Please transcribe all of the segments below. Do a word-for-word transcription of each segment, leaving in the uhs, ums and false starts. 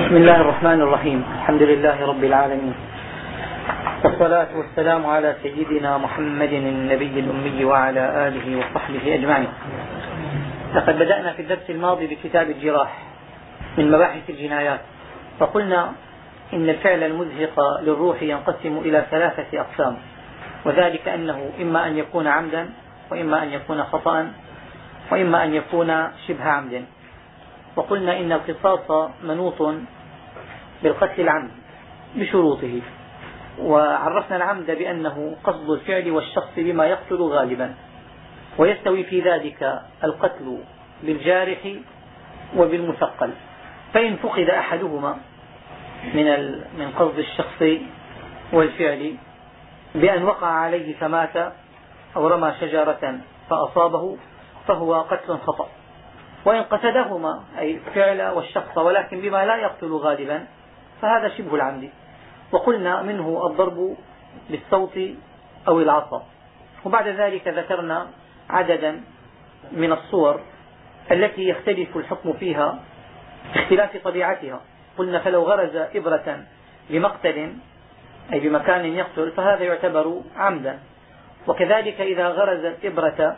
بسم الله الرحمن الرحيم. الحمد لله رب العالمين، والصلاة والسلام على سيدنا محمد النبي الأمي وعلى آله وصحبه أجمعين. لقد بدأنا في الدرس الماضي بكتاب الجراح من مباحث الجنايات، فقلنا إن الفعل المزهق للروح ينقسم إلى ثلاثة أقسام، وذلك أنه إما أن يكون عمدا، وإما أن يكون خطأ، وإما أن يكون شبه عمد. وقلنا إن القصاص منوط بالقتل العمد بشروطه، وعرفنا العمد بأنه قصد الفعل والشخص بما يقتل غالبا، ويستوي في ذلك القتل بالجارح وبالمثقل. فإن فقد أحدهما من من قصد الشخص والفعل بأن وقع عليه فمات، أو رمى شجرة فأصابه، فهو قتل خطأ. وإن قصدهما أي الفعل والشخص ولكن بما لا يقتل غالبا، فهذا شبه العمد. وقلنا منه الضرب بالصوت أو العصا. وبعد ذلك ذكرنا عددا من الصور التي يختلف الحكم فيها باختلاف طبيعتها. قلنا فلو غرز إبرة بمقتل أي بمكان يقتل فهذا يعتبر عمدا، وكذلك إذا غرز الإبرة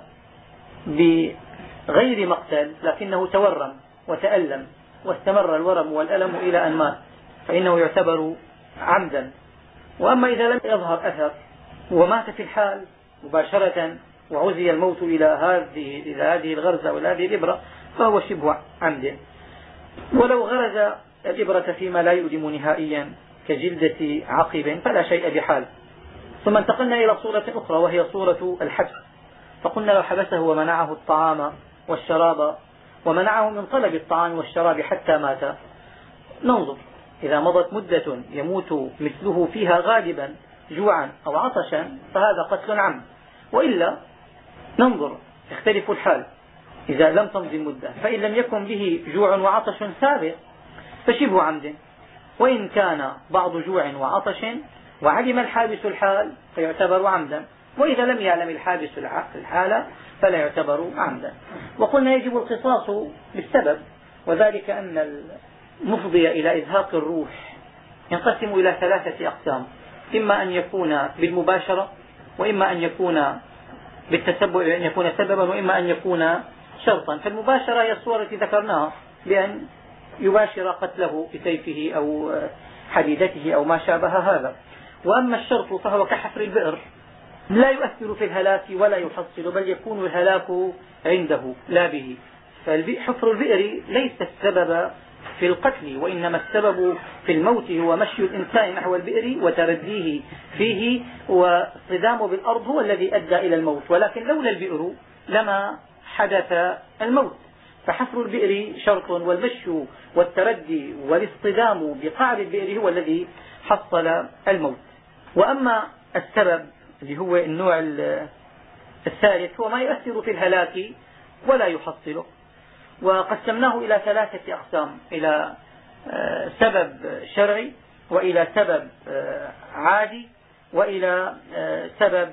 بغير مقتل لكنه تورم وتألم واستمر الورم والألم إلى أن مات فإنه يعتبر عمدا. وأما إذا لم يظهر أثر ومات في الحال مباشرة وعزي الموت إلى هذه إلى هذه الغرزة وإلى هذه الإبرة فهو شبه عمد. ولو غرز الإبرة فيما لا يؤلم نهائيا كجلدة عقب فلا شيء بحال. ثم انتقلنا إلى صورة أخرى وهي صورة الحبس، فقلنا لو حبسه ومنعه الطعام والشراب ومنعه من طلب الطعام والشراب حتى مات، ننظر إذا مضت مدة يموت مثله فيها غالبا جوعا أو عطشا فهذا قتل عمد، وإلا ننظر يختلف الحال إذا لم تمضي المدة. فإن لم يكن به جوع وعطش سابق فشبه عمد، وإن كان بعض جوع وعطش وعلم الحابس الحال فيعتبر عمدا، وإذا لم يعلم الحابس الحال فلا يعتبر عمدا. وقلنا يجب القصاص بالسبب، وذلك أن المفضي إلى إزهاق الروح ينقسم إلى ثلاثة أقسام، إما أن يكون بالمباشرة، وإما أن يكون بالتسبب أن يكون سببا، وإما أن يكون شرطا. فالمباشرة هي الصورة التي ذكرناها بأن يباشر قتله بسيفه أو حديدته أو ما شابه هذا. وأما الشرط فهو كحفر البئر، لا يؤثر في الهلاك ولا يحصل، بل يكون الهلاك عنده لا به. فحفر البئر ليس السبب في القتل، وإنما السبب في الموت هو مشي الإنسان نحو البئر وترديه فيه، والصدام بالأرض هو الذي أدى إلى الموت، ولكن لولا البئر لما حدث الموت. فحفر البئر شرط، والمشي والتردي والاصطدام بقعر البئر هو الذي حصل الموت. وأما السبب اللي هو النوع الثالث هو ما يؤثر في الهلاك ولا يحصله، وقسمناه إلى ثلاثة أقسام: إلى سبب شرعي، وإلى سبب عادي، وإلى سبب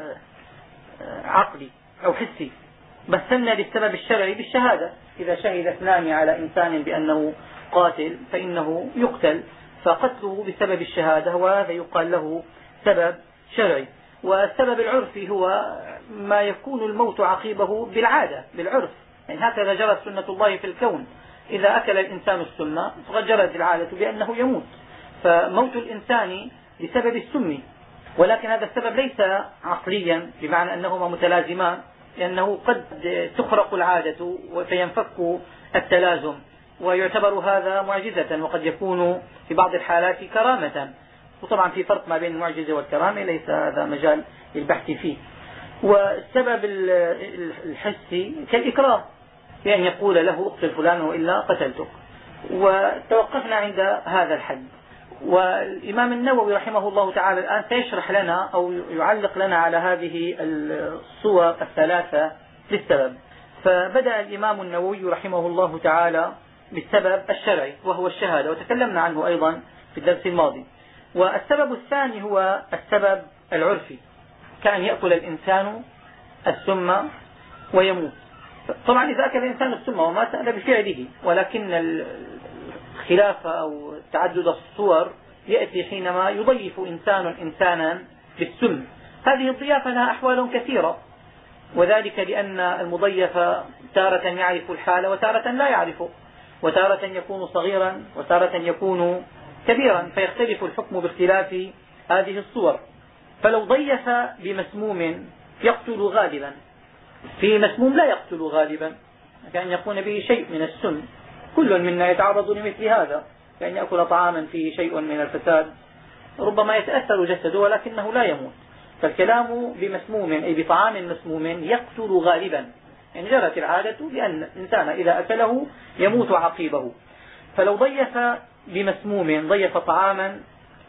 عقلي أو حسي. مثلنا للسبب الشرعي بالشهادة، إذا شهد اثنان على إنسان بأنه قاتل فإنه يقتل، فقتله بسبب الشهادة وهذا يقال له سبب شرعي. والسبب العرفي هو ما يكون الموت عقيبه بالعادة بالعرف، يعني هكذا جرت سنة الله في الكون، إذا أكل الإنسان السم فقد جرت العادة بأنه يموت، فموت الإنسان بسبب السم. ولكن هذا السبب ليس عقليا بمعنى أنهما متلازمان، لأنه قد تخرق العادة فينفك التلازم، ويعتبر هذا معجزة، وقد يكون في بعض الحالات كرامة. وطبعا في فرق ما بين المعجزة والكرامة، ليس هذا مجال للبحث فيه. والسبب الحسي كالإكراه، بأن يقول له اقتل فلان وإلا قتلتك. وتوقفنا عند هذا الحد. والإمام النووي رحمه الله تعالى الآن سيشرح لنا أو يعلق لنا على هذه الصور الثلاثة للسبب. فبدأ الإمام النووي رحمه الله تعالى بالسبب الشرعي وهو الشهادة، وتكلمنا عنه أيضا في الدرس الماضي. والسبب الثاني هو السبب العرفي، كأن يأكل الإنسان السم ويموت. طبعا إذا أكل الإنسان السم ومات هذا بفعله، ولكن الاختلاف أو تعدد الصور يأتي حينما يضيف إنسان إنسانا بالسم. هذه الضيافة لها أحوال كثيرة، وذلك لأن المضيف تارة يعرف الحال وتارة لا يعرفه، وتارة يكون صغيرا وتارة يكون كبيرا، فيختلف الحكم باختلاف هذه الصور. فلو ضيف بمسموم يقتل غالبا، في مسموم لا يقتل غالبا، كأن يكون به شيء من السم، كل منا يتعرض لمثل هذا، كأن يأكل طعاما فيه شيء من الفساد، ربما يتأثر جسده ولكنه لا يموت. فالكلام بمسموم أي بطعام مسموم يقتل غالبا، يعني جرت العادة بأن الإنسان إذا أكله يموت عقيبه. فلو ضيف بمسموم، ضيف طعاما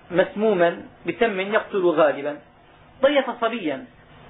مسموما بسم يقتل غالبا، ضيف صبيا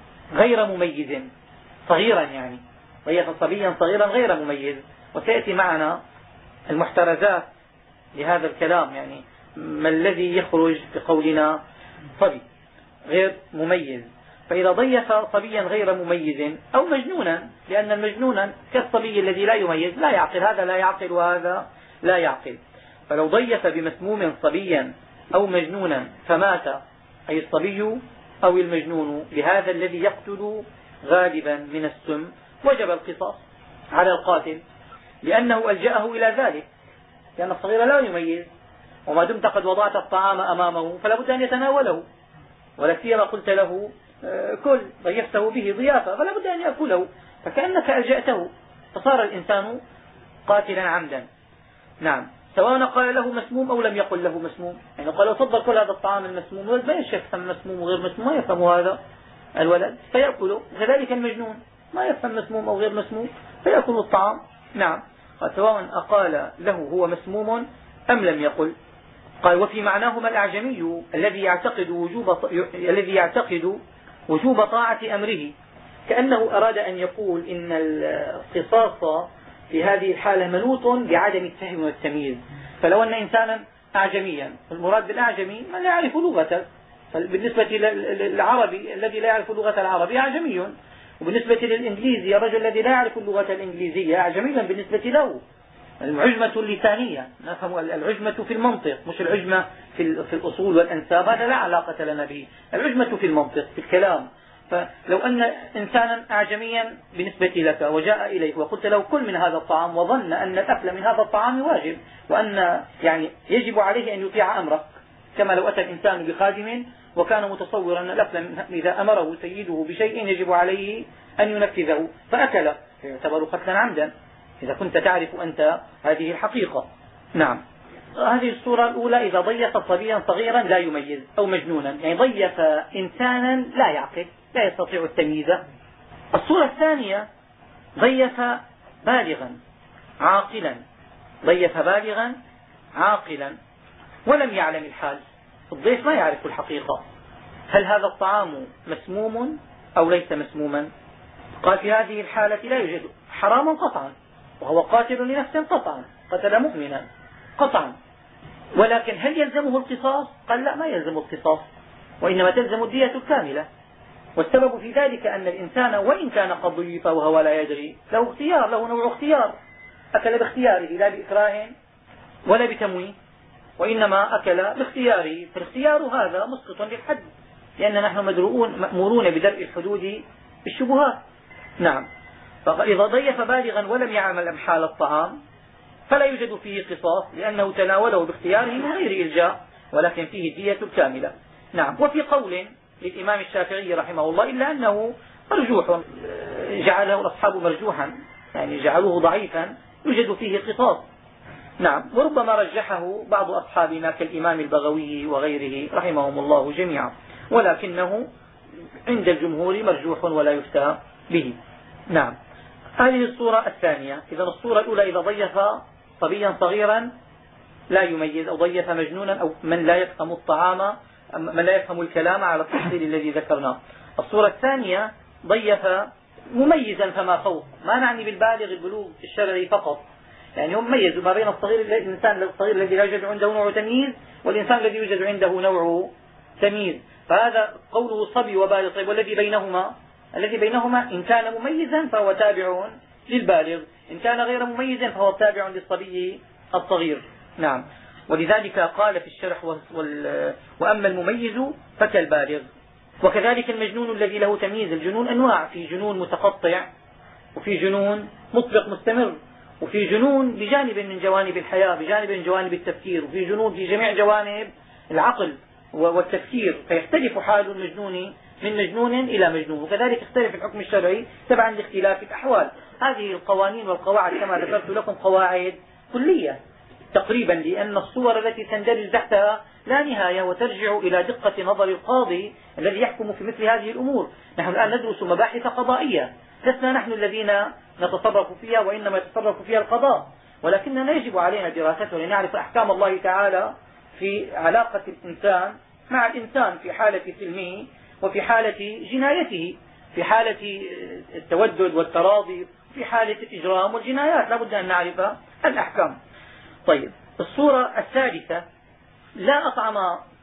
غير مميز صغيرا، يعني ضيف صبيا صغيرا غير مميز، وسيأتي معنا المحترزات لهذا الكلام، يعني ما الذي يخرج بقولنا صبي غير مميز. فإذا ضيف صبيا غير مميز أو مجنونا، لأن المجنون كالصبي الذي لا يميز، لا يعقل، هذا لا يعقل وهذا لا يعقل. فلو ضيف بمسموم صبيا أو مجنونا فمات، أي الصبي أو المجنون بهذا الذي يقتل غالبا من السم، وجب القصاص على القاتل، لأنه ألجأه إلى ذلك، لأن الصغير لا يميز، وما دمت قد وضعت الطعام أمامه فلا بد أن يتناوله، ولا سيما قلت له كل، ضيفته به ضيافة فلا بد أن يأكله، فكأنك ألجأته، فصار الإنسان قاتلا عمدا. نعم، سواء قال له مسموم أو لم يقل له مسموم، يعني قال له تفضل كل هذا الطعام المسموم، الولد ما يفهم مسموم وغير مسموم، ما يفهم هذا الولد فيأكله. كذلك المجنون ما يفهم مسموم أو غير مسموم فيأكل الطعام. نعم، سواء أقال له هو مسموم أم لم يقل. قال وفي معناهما الأعجمي الذي يعتقد وجوب الذي يعتقد وجوب طاعة أمره، كأنه أراد أن يقول إن القصاص في هذه الحالة منوط بعدم الفهم والتمييز. فلو أن إنسانا أعجميا، المراد بالأعجمي من لا يعرف لغته، بالنسبة للعربي الذي لا يعرف لغة العربي أعجمي، وبالنسبة للإنجليزي الرجل الذي لا يعرف اللغة الإنجليزية أعجمي بالنسبة له. العجمة اللسانية، نفهم العجمة في المنطق، مش العجمة في في الأصول والأنساب، هذا لا علاقة لنا به، العجمة في المنطق في الكلام. فلو أن إنسانا أعجميا بالنسبة لك وجاء إليك وقلت له كل من هذا الطعام، وظن أن الأكل من هذا الطعام واجب، وأن يعني يجب عليه أن يطيع أمرك، كما لو أتى الإنسان بخادم وكان متصورا أن الأكل إذا أمره سيده بشيء يجب عليه أن ينفذه فأكل، فيعتبر قتلا عمدا إذا كنت تعرف أنت هذه الحقيقة. نعم، هذه الصورة الأولى إذا ضيف صبيا صغيرا لا يميز أو مجنونا، يعني ضيف إنسانا لا يعقل لا يستطيع التمييز. الصورة الثانية ضيف بالغا عاقلا، ضيف بالغا عاقلا ولم يعلم الحال، الضيف ما يعرف الحقيقة، هل هذا الطعام مسموم أو ليس مسموما؟ قال في هذه الحالة لا يوجد حراما قطعا، وهو قاتل لنفس قطعا، قتل مؤمنا قطعا، ولكن هل يلزمه القصاص؟ قال لا، ما يلزم القصاص، وإنما تلزم الدية الكاملة. والسبب في ذلك أن الإنسان وإن كان قد ضيف وهو لا يدري له اختيار، له نوع اختيار، أكل باختياره لا بإكراه ولا بتمويه، وإنما أكل باختياره، فالاختيار هذا مسقط للحد، لأن نحن مدروؤون مأمورون بدرء الحدود بالشبهات. نعم، فإذا ضيف بالغا ولم يعمل أمحال الطعام فلا يوجد فيه قصاص، لأنه تناوله باختياره من غير إلجاء، ولكن فيه الدية الكاملة. نعم، وفي قول للإمام الشافعي رحمه الله إلا أنه مرجوح، جعله الأصحاب مرجوحا، يعني جعلوه ضعيفا، يوجد فيه قصاص. نعم، وربما رجحه بعض أصحابنا كالإمام البغوي وغيره رحمهم الله جميعا، ولكنه عند الجمهور مرجوح ولا يفتى به. نعم، هذه الصورة الثانية. إذا الصورة الأولى إذا ضيف صبيا صغيرا لا يميز، أو ضيف مجنونا، أو من لا يفهم الطعام، من لا يفهم الكلام على التفصيل الذي ذكرناه. الصورة الثانية ضيف مميزا فما فوق، ما نعني بالبالغ البلوغ الشرعي فقط، يعني هم ميزوا ما بين الصغير الإنسان الصغير الذي لا يوجد عنده نوع تمييز والإنسان الذي يوجد عنده نوع تمييز، فهذا قوله صبي وبالغ. طيب والذي بينهما؟ الذي بينهما إن كان مميزا فهو تابع للبالغ، إن كان غير مميز فهو تابع للصبي الصغير. نعم. ولذلك قال في الشرح وأما المميز فكالبالغ. وكذلك المجنون الذي له تمييز. الجنون أنواع، في جنون متقطع، وفي جنون مطلق مستمر، وفي جنون بجانب من جوانب الحياة، بجانب من جوانب التفكير، وفي جنون في جميع جوانب العقل والتفكير. فيختلف حال المجنون من مجنون إلى مجنون. وكذلك يختلف الحكم الشرعي تبعا لاختلاف الأحوال. هذه القوانين والقواعد كما ذكرت لكم قواعد كلية تقريبا، لأن الصور التي تندرج تحتها لا نهاية، وترجع إلى دقة نظر القاضي الذي يحكم في مثل هذه الأمور. نحن الآن ندرس مباحث قضائية، لسنا نحن الذين نتصرف فيها، وإنما يتصرف فيها القضاء، ولكننا يجب علينا دراستها لنعرف أحكام الله تعالى في علاقة الإنسان مع الإنسان، في حالة سلمه وفي حالة جنايته، في حالة التودد والتراضي، في حالة الإجرام والجنايات، لا بد أن نعرف الأحكام. طيب، الصورة الثالثة: لا أطعم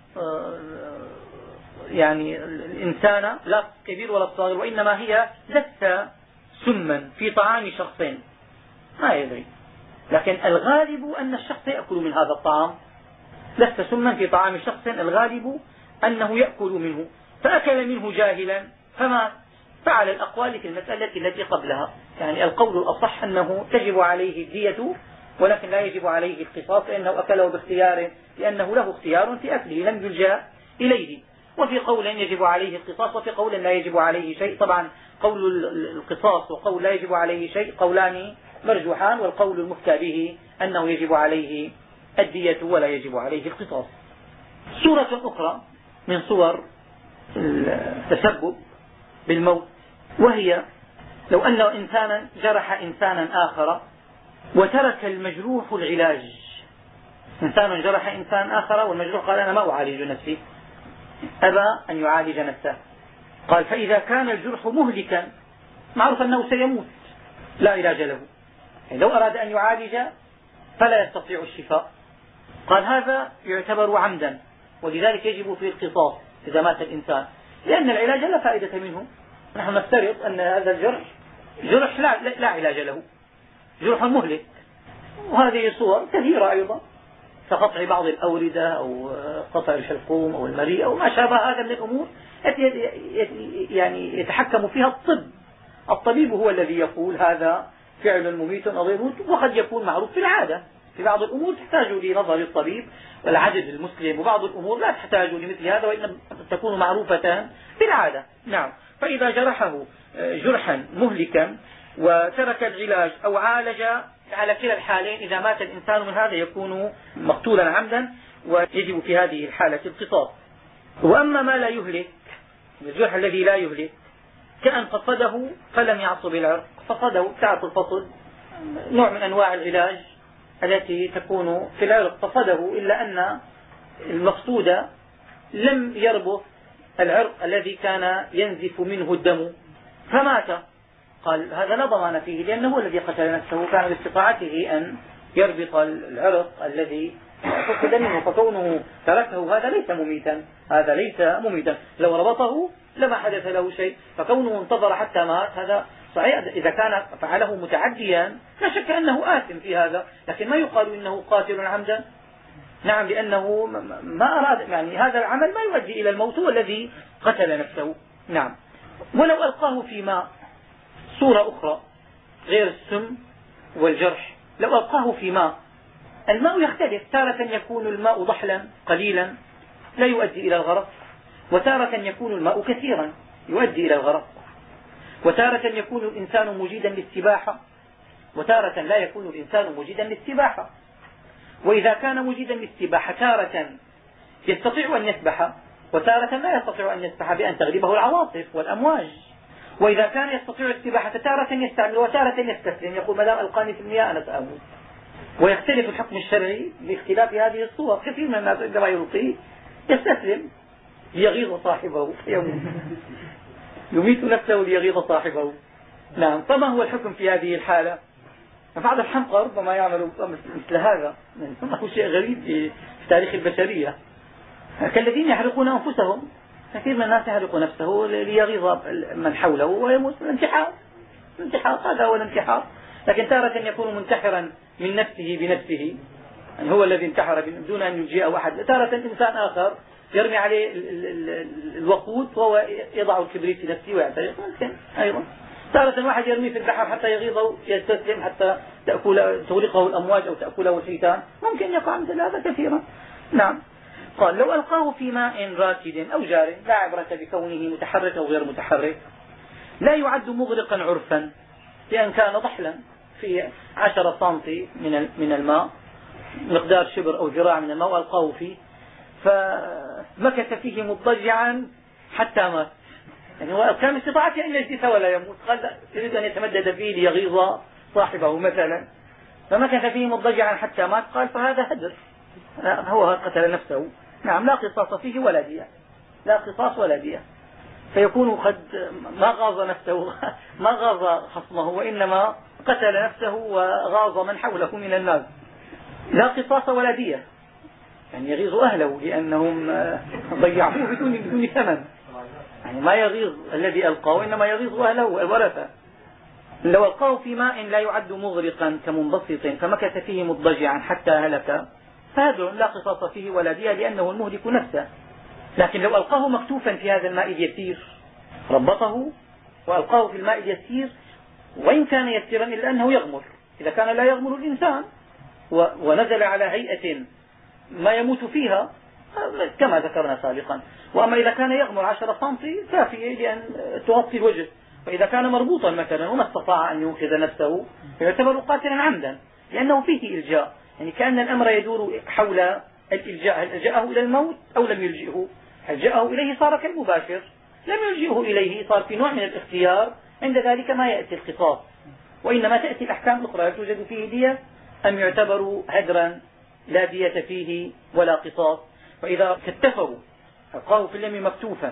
يعني الإنسان لا كبير ولا صغير، وإنما هي لست سما في طعام شخص ما يدري، لكن الغالب أن الشخص يأكل من هذا الطعام. لست سما في طعام شخص، الغالب أنه يأكل منه، فأكل منه جاهلا فما فعل الأقوال في المسألة التي قبلها. يعني القول الأصح أنه تجب عليه الدية، ولكن لا يجب عليه القصاص، لأنه أكله باختياره، لأنه له اختيار في أكله لم يلجأ إليه. وفي قول يجب عليه القصاص، وفي قول لا يجب عليه شيء. طبعا قول القصاص وقول لا يجب عليه شيء قولان مرجوحان، والقول المفتى به أنه يجب عليه الدية ولا يجب عليه القصاص. صورة أخرى من صور التسبب بالموت، وهي لو أن إنسانا جرح إنسانا آخر وترك المجروح العلاج. إنسان جرح إنسان آخر والمجروح قال أنا ما أعالج نفسي، أبى أن يعالج نفسه. قال فإذا كان الجرح مهلكا، معروف أنه سيموت لا علاج له، يعني لو أراد أن يعالج فلا يستطيع الشفاء، قال هذا يعتبر عمدا، ولذلك يجب فيه القصاص إذا مات الإنسان، لأن العلاج لا فائدة منه. نحن نفترض أن هذا الجرح جرح لا, لا علاج له، جرح مهلك. وهذه صور كثيرة أيضا، كقطع بعض الأوردة أو قطع الحلقوم أو المريء أو ما شابه هذا من الأمور يعني يتحكم فيها الطب. الطبيب هو الذي يقول هذا فعل مميت أو غير مميت، وقد يكون معروف في العادة. في بعض الأمور تحتاج لنظر الطبيب والعدد المسلم، وبعض الأمور لا تحتاج لمثل هذا، وإنما تكون معروفة في العادة. نعم. فإذا جرحه جرحا مهلكا وترك العلاج أو عالج، على كلا الحالين إذا مات الإنسان من هذا يكون مقتولا عمدا، ويجب في هذه الحالة القصاص. وأما ما لا يهلك، الجرح الذي لا يهلك كأن فصده فلم يعصب العرق. فصده تعرف الفصد نوع من أنواع العلاج التي تكون في العرق، فصده إلا أن المفسود لم يربط العرق الذي كان ينزف منه الدم فمات. قال هذا لا ضمان فيه، لأنه هو الذي قتل نفسه، كان باستطاعته أن يربط العرق الذي فقد منه، فكونه تركه هذا ليس مميتا، هذا ليس مميتا. لو ربطه لما حدث له شيء، فكونه انتظر حتى مات هذا صحيح. إذا كان فعله متعديا لا شك أنه آثم في هذا، لكن ما يقال إنه قاتل عمدا. نعم، لأنه ما أراد، يعني هذا العمل ما يؤدي إلى الموت، هو الذي قتل نفسه. نعم. ولو ألقاه في ماء، صورة أخرى غير السم والجرح، لو ألقاه في ماء، الماء يختلف، تارة يكون الماء ضحلا قليلا لا يؤدي إلى الغرق، وتارة يكون الماء كثيرا يؤدي إلى الغرق، وتارة يكون الإنسان مجيدا للسباحة، وتارة لا يكون الإنسان مجيدا للسباحة. وإذا كان مجيدا للسباحة تارة يستطيع أن يسبح، وتارة لا يستطيع أن يسبح بأن تغلبه العواصف والأمواج. وإذا كان يستطيع السباحة تارة يستعمل، وتارة يستسلم، يقول ما دام ألقاني في المياه أنا سأموت. ويختلف الحكم الشرعي باختلاف هذه الصور. كثير من الناس عندما يلقي يستسلم ليغيظ صاحبه يموت، يميت نفسه ليغيظ صاحبه. نعم. فما هو الحكم في هذه الحالة؟ بعض الحمقى ربما يعمل مثل هذا، هو شيء غريب في تاريخ البشرية، كالذين يحرقون أنفسهم. كثير من الناس يحرق نفسه ليغيظ من حوله ويموت. الانتحار، الانتحار هذا هو الانتحار. لكن تارة يكون منتحرا من نفسه بنفسه، يعني هو الذي انتحر دون أن يجيء أحد. تارة إنسان آخر يرمي عليه الوقود وهو يضع الكبريت في نفسه ويعترف، ممكن أيضا. تارة واحد يرميه في البحر حتى يغيظه يستسلم حتى تأكل تغرقه الأمواج أو تأكله الحيتان، ممكن يقع مثل هذا كثيرا. نعم. قال لو ألقاه في ماء راكد أو جار لا عبرة بكونه متحرك أو غير متحرك، لا يعد مغرقا عرفا لأن كان ضحلا في عشرة سنتي من من الماء، مقدار شبر أو ذراع من الماء، ألقاه فيه فمكث فيه مضطجعا حتى مات. يعني هو كان استطاعته أن يجلس ولا يموت، قال يريد أن يتمدد فيه ليغيظ صاحبه مثلا، فمكث فيه مضطجعا حتى مات. قال فهذا هدر، هو قتل نفسه. نعم. لا قصاص فيه ولا دية، لا قصاص ولا دية، فيكون قد ما غاظ نفسه ما غاظ خصمه، وإنما قتل نفسه وغاظ من حوله من الناس. لا قصاص ولا دية، يعني يغيظ أهله لأنهم ضيعوه بدون بدون ثمن، يعني ما يغيظ الذي ألقاه إنما يغيظ أهله الورثة. لو ألقاه في ماء لا يعد مغرقا كمنبسط فمكث فيه مضطجعا حتى هلك فهذا لا قصاص فيه ولا دية لأنه المهلك نفسه. لكن لو ألقاه مكتوفا في هذا الماء اليسير، ربطه وألقاه في الماء اليسير، وإن كان يسيرا إلا أنه يغمر، إذا كان لا يغمر الإنسان ونزل على هيئة ما يموت فيها كما ذكرنا سابقا. وأما إذا كان يغمر عشرة سنتي كافية لأن تغطي الوجه، وإذا كان مربوطا مثلا وما استطاع أن ينقذ نفسه يعتبر قاتلا عمدا لأنه فيه إلجاء، يعني كأن الأمر يدور حول الإلجاء، هل ألجأه إلى الموت أو لم يلجئه؟ هل جاءه إليه صار كالمباشر، لم يلجئه إليه صار في نوع من الاختيار، عند ذلك ما يأتي القصاص، وإنما تأتي الأحكام الأخرى توجد فيه دية أم يعتبر هدرا لا دية فيه ولا قصاص. وإذا كتفه ألقاه في اليم مكتوفا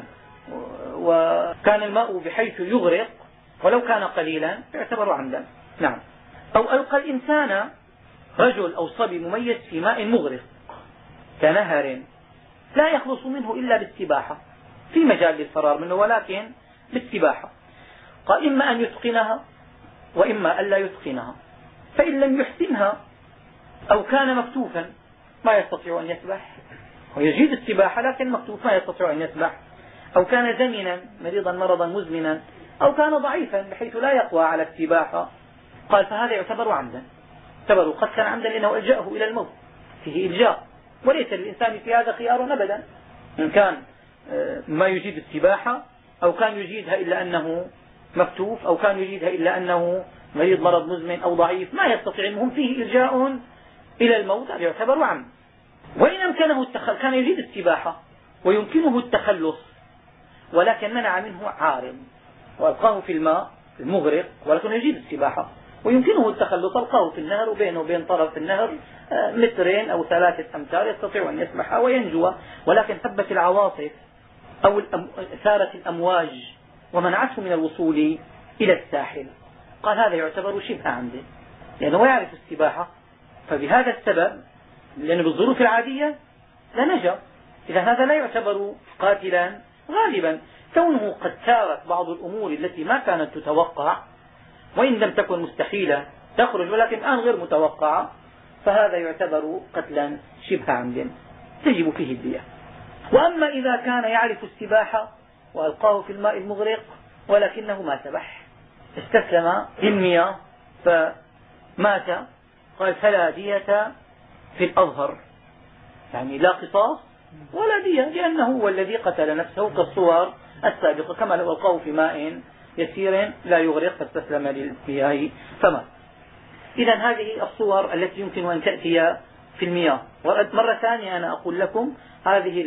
وكان الماء بحيث يغرق ولو كان قليلا يعتبر عمدا. نعم. أو ألقى الإنسان رجل أو صبي مميز في ماء مغرق كنهر لا يخلص منه إلا بالسباحة، في مجال للفرار منه ولكن بالسباحة. قال إما أن يتقنها وإما أن لا يتقنها، فإن لم يحسنها أو كان مكتوفا ما يستطيع أن يسبح، ويجيد السباحة لكن مكتوف ما يستطيع أن يسبح، أو كان زمنا مريضا مرضا مزمنا، أو كان ضعيفا بحيث لا يقوى على السباحة، قال فهذا يعتبر عمدا، يعتبر قتلا عمدا لأنه ألجأه إلى الموت، فيه إلجاء، وليس للإنسان في هذا خيار أبدا، إن كان ما يجيد السباحة أو كان يجيدها إلا أنه مكتوف أو كان يجيدها إلا أنه مريض مرض مزمن أو ضعيف ما يستطيع، المهم فيه إلجاء إلى الموت، هذا يعتبر عمد. وإن أمكنه التخلص، كان يجيد السباحة ويمكنه التخلص ولكن منع منه عارض وألقاه في الماء المغرق ولكن يجيد السباحة ويمكنه التخلص، ألقاه في النهر وبينه وبين طرف النهر مترين أو ثلاثة أمتار يستطيع أن يسبح وينجو، ولكن ثبت العواصف أو ثارت الأمواج ومنعته من الوصول إلى الساحل، قال هذا يعتبر شبه عمد لأنه يعرف السباحة، فبهذا السبب لأنه بالظروف العادية لنجا، إذا هذا لا يعتبر قاتلا غالبا، كونه قد ثارت بعض الأمور التي ما كانت تتوقع وإن لم تكن مستحيلة تخرج ولكن الآن غير متوقعة، فهذا يعتبر قتلا شبه عمد تجب فيه الدية. وأما إذا كان يعرف السباحة وألقاه في الماء المغرق ولكنه ما سبح، استسلم للمياه فمات، قال فلا دية في الأظهر، يعني لا قصاص ولا دية لأنه هو الذي قتل نفسه كالصور السابقة، كما لو ألقاه في ماء يسير لا يغرق فاستسلم للمياه فمات. إذا هذه الصور التي يمكن أن تأتي في المياه. مرة ثانية أنا أقول لكم هذه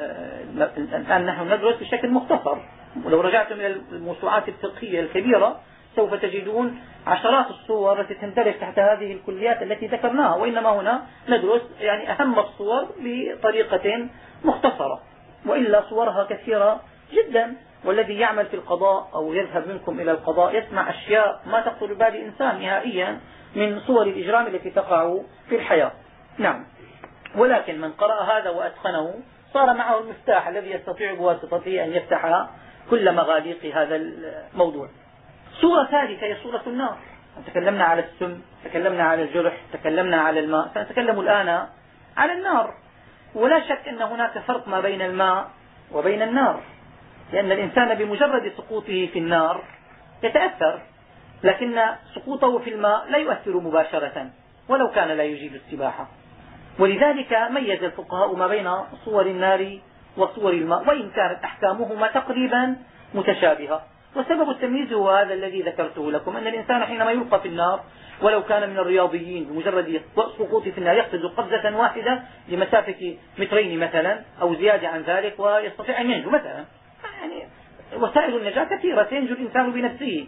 الآن نحن ندرس بشكل مختصر، ولو رجعتم إلى الموسوعات الفقهية الكبيرة سوف تجدون عشرات الصور التي تندرج تحت هذه الكليات التي ذكرناها، وإنما هنا ندرس يعني أهم الصور بطريقة مختصرة، وإلا صورها كثيرة جدا، والذي يعمل في القضاء أو يذهب منكم إلى القضاء يسمع أشياء ما تخطر ببال إنسان نهائيا من صور الإجرام التي تقع في الحياة. نعم. ولكن من قرأ هذا وأتقنه صار معه المفتاح الذي يستطيع بواسطته أن يفتح كل مغاليق هذا الموضوع. صورة ثالثة هي صورة النار. تكلمنا على السم، تكلمنا على الجرح، تكلمنا على الماء، سنتكلم الآن على النار. ولا شك أن هناك فرق ما بين الماء وبين النار، لأن الإنسان بمجرد سقوطه في النار يتأثر، لكن سقوطه في الماء لا يؤثر مباشرة ولو كان لا يجيد السباحة. ولذلك ميز الفقهاء ما بين صور النار وصور الماء، وإن كانت أحكامهما تقريبا متشابهة. وسبب التمييز هو هذا الذي ذكرته لكم، أن الإنسان حينما يلقى في النار ولو كان من الرياضيين بمجرد سقوطه في النار يقفز قفزة واحدة لمسافة مترين مثلا أو زيادة عن ذلك ويستطيع أن ينجو مثلا. يعني وسائل النجاة كثيرة، سينجو الإنسان بنفسه،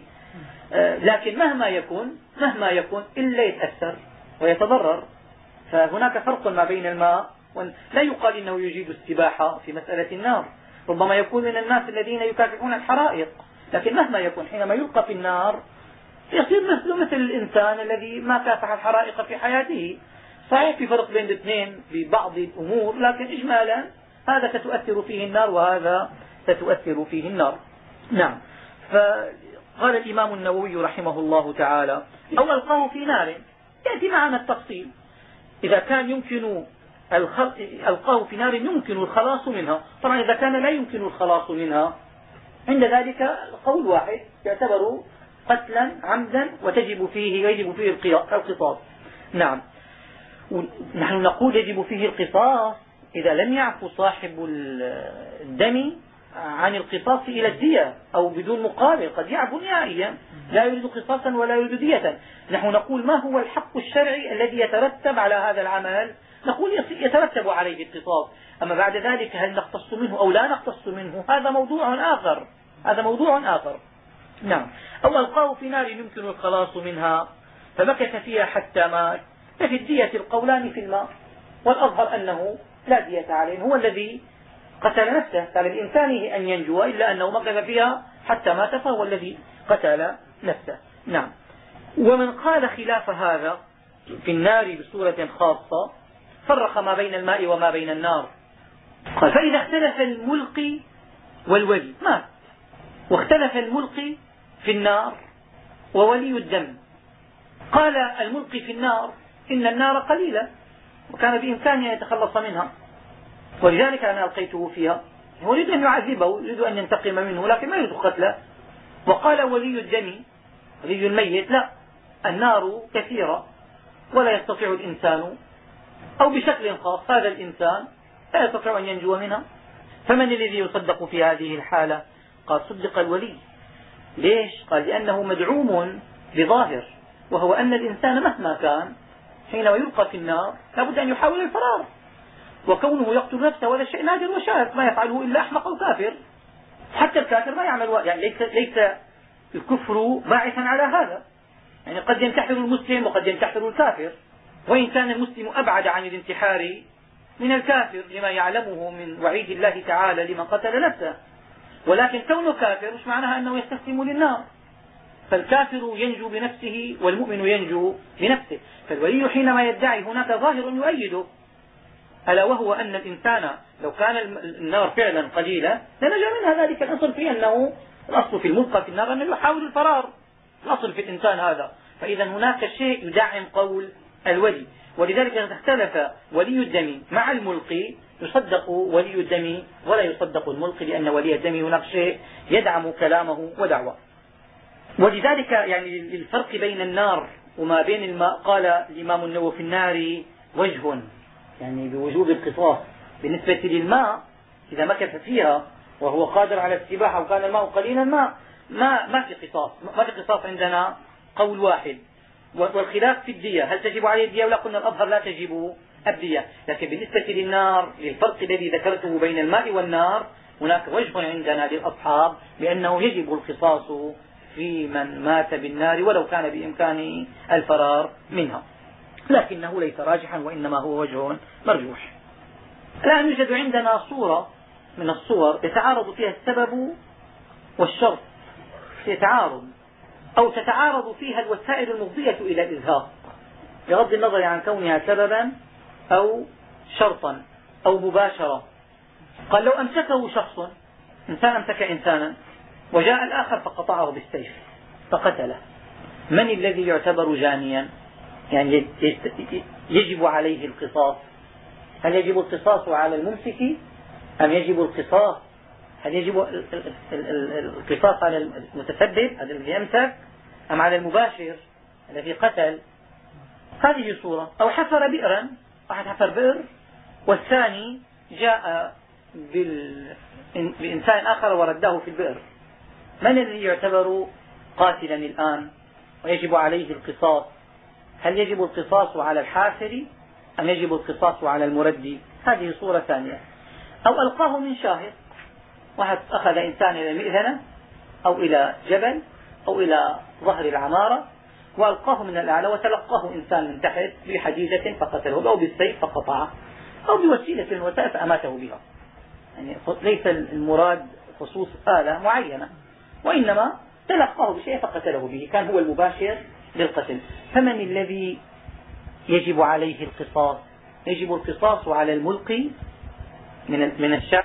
لكن مهما يكون مهما يكون إلا يتأثر ويتضرر. فهناك فرق ما بين الماء، لا يقال إنه يجيد السباحة في مسألة النار، ربما يكون من الناس الذين يكافحون الحرائق، لكن مهما يكون حينما يلقى في النار يصير مثله مثل الإنسان الذي ما كافح الحرائق في حياته. صحيح في فرق بين الاثنين ببعض الأمور، لكن إجمالا هذا ستؤثر فيه النار وهذا ستؤثر فيه النار. نعم. فقال الإمام النووي رحمه الله تعالى: أو ألقاه في نار. يأتي معنا التفصيل، إذا كان يمكن ألقاه في نار يمكن الخلاص منها. طبعا إذا كان لا يمكن الخلاص منها عند ذلك قول واحد يعتبر قتلا عمدا وتجب فيه يجب فيه القصاص. نعم. نحن نقول يجب فيه القصاص إذا لم يعفو صاحب الدم عن القصاص إلى الدية أو بدون مقابل، قد يعفو نهائيا لا يريد قصاصا ولا يريد دية. نحن نقول ما هو الحق الشرعي الذي يترتب على هذا العمل؟ نقول يترتب عليه القصاص، أما بعد ذلك هل نقتص منه أو لا نقتص منه هذا موضوع آخر هذا موضوع آخر. نعم. أو ألقاه في نار يمكن الخلاص منها فمكث فيها حتى مات، ففي الدية القولان في الماء، والأظهر أنه لا دية عليه، هو الذي قتل نفسه، كان بإمكانه أن ينجو إلا أنه مكث فيها حتى مات فهو الذي قتل نفسه. نعم. ومن قال خلاف هذا في النار بصورة خاصة فرق ما بين الماء وما بين النار. قال: فإذا اختلف الملقي والولي مات، واختلف الملقي في النار وولي الدم. قال الملقي في النار: إن النار قليلة وكان بإمكانه أن يتخلص منها، ولذلك أنا ألقيته فيها. يريد أن يعذبه، يريد أن ينتقم منه، لكن ما يريد قتله. وقال ولي الدم ولي الميت: لا، النار كثيرة ولا يستطيع الإنسان، أو بشكل خاص هذا الإنسان لا يستطيع أن ينجو منها. فمن الذي يصدق في هذه الحالة؟ قال: صدق الولي. ليش؟ قال: لأنه مدعوم بظاهر، وهو أن الإنسان مهما كان حينما يلقى في النار لابد أن يحاول الفرار، وكونه يقتل نفسه ولا شيء نادر وشاذ، ما يفعله إلا أحمق أو كافر. حتى الكافر ما يعمل، يعني ليس, ليس الكفر باعثا على هذا، يعني قد ينتحر المسلم وقد ينتحر الكافر، وإن كان المسلم أبعد عن الانتحار من الكافر لما يعلمه من وعيد الله تعالى لمن قتل نفسه. ولكن كونه كافر مش معناها أنه يستسلم للنار، فالكافر ينجو بنفسه والمؤمن ينجو بنفسه. فالولي حينما يدعي هناك ظاهر يؤيده، ألا وهو أن الإنسان لو كان النار فعلا قليلة لنجا منها. ذلك الأصل في أنه الأصل في الملقى في النار أنه يحاول الفرار، الأصل في الإنسان هذا. فإذا هناك شيء يدعم قول الولي، ولذلك إذا اختلف ولي الدم مع الملقي يصدق ولي الدم ولا يصدق الملقي، لأن ولي الدم هناك شيء يدعم كلامه ودعوه. ولذلك يعني للفرق بين النار وما بين الماء قال الإمام النووي: في النار وجه، يعني بوجوب القصاص. بالنسبة للماء إذا مكث فيها وهو قادر على السباحة وكان الماء قليلا ما ما ما في قصاص، ما في قصاص عندنا قول واحد. والخلاف في الدية، هل تجب عليه الدية ولا؟ قلنا الأظهر لا تجب الدية. لكن بالنسبة للنار للفرق الذي ذكرته بين الماء والنار هناك وجه عندنا للأصحاب بأنه يجب القصاص في من مات بالنار ولو كان بإمكانه الفرار منها، لكنه ليس راجحا وإنما هو وجه مرجوح. الآن يوجد عندنا صورة من الصور يتعارض فيها السبب والشرط، يتعارض أو تتعارض فيها الوسائل المفضية إلى الإزهاق بغض النظر عن كونها سببا أو شرطا أو مباشرة. قال: لو أمسكه شخص، إنسان أمسك إنسانا وجاء الآخر فقطعه بالسيف فقتله، من الذي يعتبر جانيا؟ يعني يجب عليه القصاص؟ هل يجب القصاص على الممسك أم يجب القصاص هل يجب القصاص على المتسبب الذي يمسك أم على المباشر الذي قتل؟ هذه صورة. أو حفر بئرا، واحد حفر بئر والثاني جاء بإنسان آخر ورده في البئر، من الذي يعتبر قاتلا الآن ويجب عليه القصاص؟ هل يجب القصاص على الحافر أم يجب القصاص على المردي؟ هذه صورة ثانية. أو ألقاه من شاهق، واحد أخذ إنسان إلى مئذنة أو إلى جبل أو إلى ظهر العمارة وألقاه من الأعلى وتلقاه إنسان من تحت بحديدة فقتله أو بالسيف فقطعه أو بوسيلة وسائل فأماته بها. يعني ليس المراد خصوص آلة معينة، وإنما تلقاه بشيء فقتله به، كان هو المباشر للقتل. فمن الذي يجب عليه القصاص؟ يجب القصاص على الملقي من من الشعب.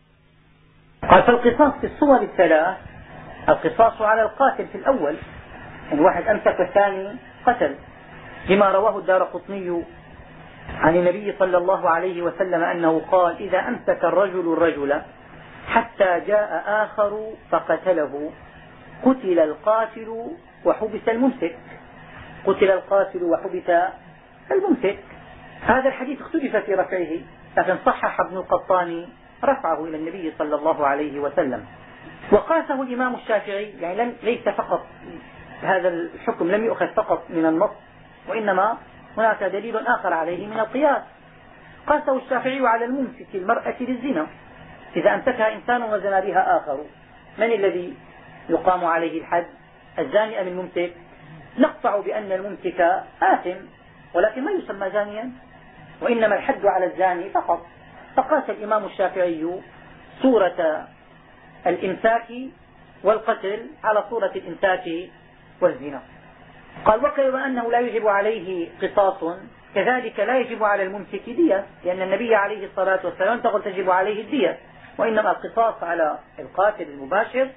قال فالقصاص في الصور الثلاث القصاص على القاتل في الأول، يعني واحد أمسك والثاني قتل، لما رواه الدارقطني عن النبي صلى الله عليه وسلم أنه قال: إذا أمسك الرجل الرجل حتى جاء آخر فقتله قتل القاتل وحبس الممسك. قتل القاتل وحبس الممسك. هذا الحديث اختلف في رفعه، لكن صحح ابن القطان رفعه إلى النبي صلى الله عليه وسلم. وقاسه الإمام الشافعي، يعني لم ليس فقط هذا الحكم لم يؤخذ فقط من النص، وإنما هناك دليل آخر عليه من القياس. قاسه الشافعي على الممسك المرأة للزنا، إذا أمسكها إنسان وزنى بها آخر، من الذي يقام عليه الحد؟ الزاني أم الممسك؟ نقطع بأن الممسك آثم، ولكن ما يسمى زانيا، وإنما الحد على الزاني فقط. فقاس الإمام الشافعي صورة الإمساك والقتل على صورة الإمساك والزنا. قال: وكما أنه لا يجب عليه قصاص كذلك لا يجب على الممسك دية، لأن النبي عليه الصلاة والسلام تقول تجب عليه الدية، وإنما القصاص على القاتل المباشر،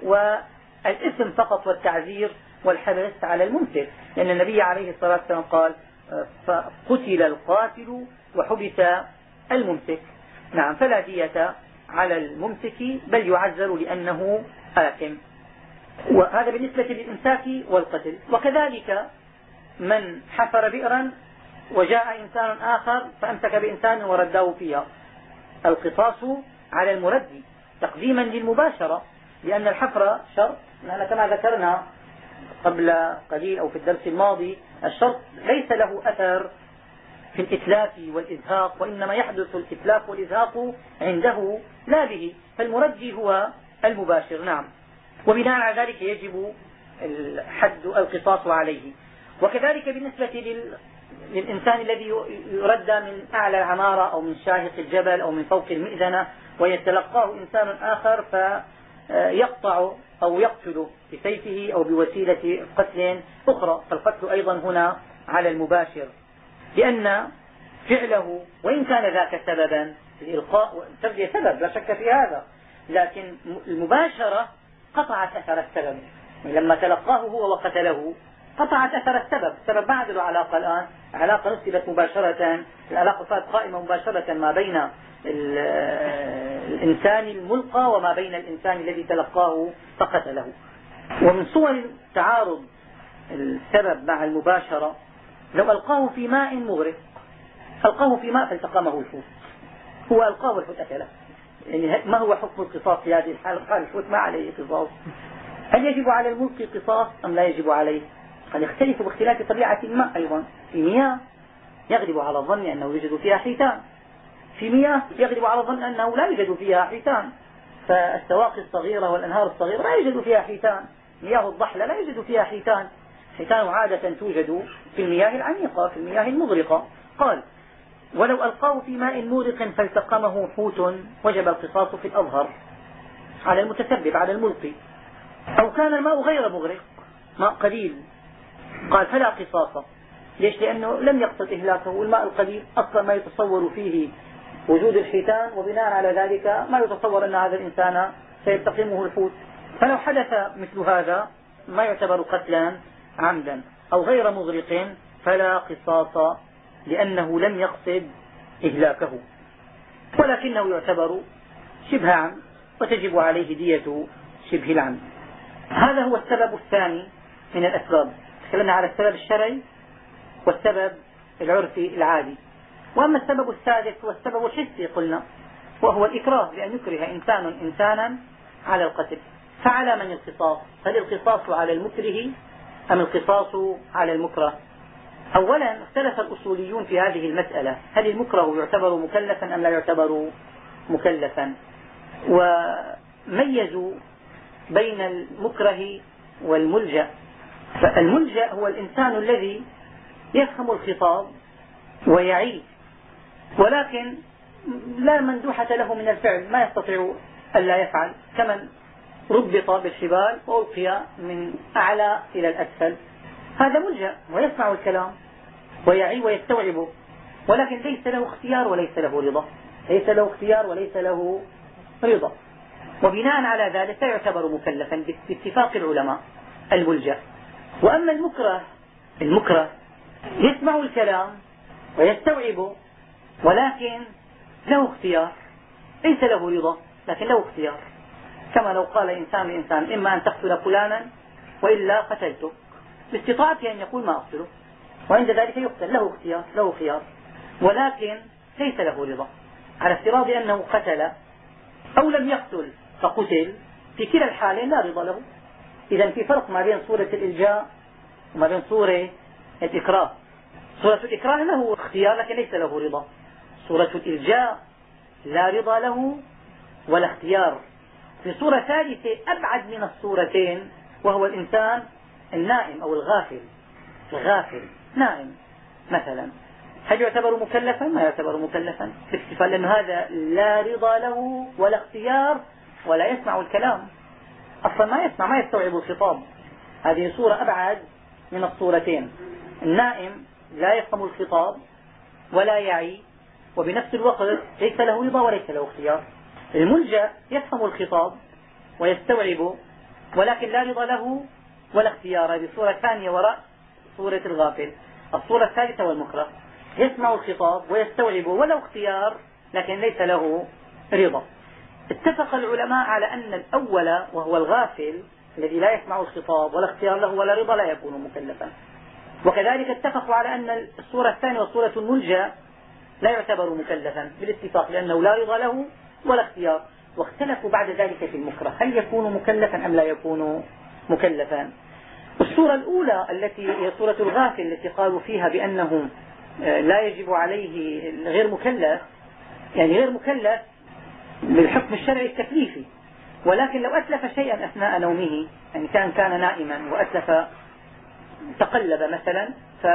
والإثم فقط والتعزير والحبس على الممسك، لأن النبي عليه الصلاة والسلام قال: فقتل القاتل وحبس الممسك. نعم، فلا دية على الممسك بل يعزر لأنه آثم. وهذا بالنسبة للإمساك والقتل. وكذلك من حفر بئرا وجاء إنسان آخر فأمسك بإنسان ورده فيها، القصاص على المردي تقديما للمباشرة، لأن الحفر شرط، لأن كما ذكرنا قبل قليل أو في الدرس الماضي الشرط ليس له أثر في الإتلاف والإزهاق، وإنما يحدث الإتلاف والإزهاق عنده لا به، فالمرجي هو المباشر. نعم. وبناء على ذلك يجب الحد القصاص عليه. وكذلك بالنسبة لل... للإنسان الذي يردى من أعلى العمارة أو من شاهق الجبل أو من فوق المئذنة ويتلقاه إنسان آخر فيقطع أو يقتل بسيفه أو بوسيلة قتل أخرى، فالقتل أيضا هنا على المباشر، لأن فعله وإن كان ذاك سببا الإلقاء والتبدية سبب لا شك في هذا، لكن المباشرة قطعت أثر السبب. لما تلقاه هو وقتله قطعت أثر السبب. السبب ما له علاقة الآن، علاقة نسبت مباشرة، العلاقة صارت قائمة مباشرة ما بين الإنسان الملقى وما بين الإنسان الذي تلقاه فقتله. ومن صور تعارض السبب مع المباشرة لو ألقاه في ماء مغرق، ألقاه في ماء فالتقمه الحوت، هو ألقاه الحوت أكله، يعني ما هو حكم القصاص في هذه الحالة؟ قال الحوت ما عليه قصاص. هل يجب على الملقي قصاص أم لا يجب عليه؟ قد يختلف باختلاف طبيعة الماء أيضا. في مياه يغلب على الظن أنه يوجد فيها حيتان، في مياه يغلب على الظن أنه لا يوجد فيها حيتان، فالسواقي الصغيرة والأنهار الصغيرة لا يوجد فيها حيتان، مياه الضحلة لا يوجد فيها حيتان، حيتان عادة توجد في المياه العميقة في المياه المغرقة. قال: ولو ألقاه في ماء مغرق فالتقمه حوت وجب القصاص في الأظهر على المتسبب على الملقي. أو كان الماء غير مغرق، ماء قليل، قال: فلا قصاص. ليش؟ لأنه لم يقصد إهلاكه، والماء القليل أصلا ما يتصور فيه وجود الحيتان، وبناء على ذلك ما يتصور أن هذا الإنسان سيلتقمه الحوت، فلو حدث مثل هذا ما يعتبر قتلا عمدا. أو غير مغرق فلا قصاص، لأنه لم يقصد إهلاكه، ولكنه يعتبر شبه عمد وتجب عليه دية شبه العمد. هذا هو السبب الثاني من الأسباب. تكلمنا على السبب الشرعي والسبب العرفي العادي. وأما السبب الثالث هو السبب الحسي قلنا، وهو الإكراه، بأن يكره إنسان إنسانا على القتل. فعلى من القصاص؟ هل القصاص على المكره أم القصاص على المكره؟ أولا اختلف الأصوليون في هذه المسألة، هل المكره يعتبر مكلفا أم لا يعتبر مكلفا؟ وميزوا بين المكره والملجأ. فالملجأ هو الإنسان الذي يفهم الخطاب ويعي، ولكن لا مندوحة له من الفعل، ما يستطيع ألا يفعل، كمن ربط بالحبال وألقي من أعلى إلى الأسفل. هذا ملجأ ويسمع الكلام ويعي ويستوعبه، ولكن ليس له اختيار وليس له رضا، ليس له اختيار وليس له رضا، وبناء على ذلك لا يعتبر مكلفا باتفاق العلماء الملجأ. وأما المكره، المكره يسمع الكلام ويستوعبه، ولكن له اختيار، ليس له رضا لكن له اختيار، كما لو قال إنسان لإنسان إما أن تقتل فلانا وإلا قتلته، باستطاعته أن يقول ما أقتله، وعند ذلك يقتل، له اختيار، له خيار، ولكن ليس له رضا. على افتراض أنه قتل أو لم يقتل فقتل، في كلا الحالين لا رضا له. إذا في فرق ما بين صورة الإلجاء وما بين صورة الإكراه. صورة الإكراه له اختيار لكن ليس له رضا، صورة الإلجاء لا رضا له ولا اختيار. في صورة ثالثة أبعد من الصورتين، وهو الإنسان النائم أو الغافل. الغافل نائم مثلا، هل يعتبر مكلفا؟ ما يعتبر مكلفا باكتفاء، لأن هذا لا رضا له ولا اختيار ولا يسمع الكلام، أصلا ما يسمع، ما يستوعب الخطاب. هذه صورة أبعد من الصورتين. النائم لا يفهم الخطاب ولا يعي، وبنفس الوقت ليس له رضا وليس له اختيار. الملجأ يفهم الخطاب ويستوعبه، ولكن لا رضا له ولا اختيار. هذه صورة ثانية وراء صورة الغافل. الصورة الثالثة والمكره، يسمع الخطاب ويستوعبه ولا اختيار لكن ليس له رضا. اتفق العلماء على أن الأول وهو الغافل الذي لا يسمع الخطاب ولا اختيار له ولا رضا لا يكون مكلفا، وكذلك اتفقوا على أن الصورة الثانية وصورة الملجأ لا يعتبر مكلفا بالاتفاق، لأنه لا رضا له ولا اختيار. واختلفوا بعد ذلك في المكره، هل يكون مكلفا أم لا يكون مكلفا. الصورة الأولى التي هي صورة الغافل التي قالوا فيها بأنه لا يجب عليه غير مكلف، يعني غير مكلف بالحكم الشرعي التكليفي، ولكن لو أتلف شيئا أثناء نومه، يعني كان كان نائما وأتلف، تقلب مثلا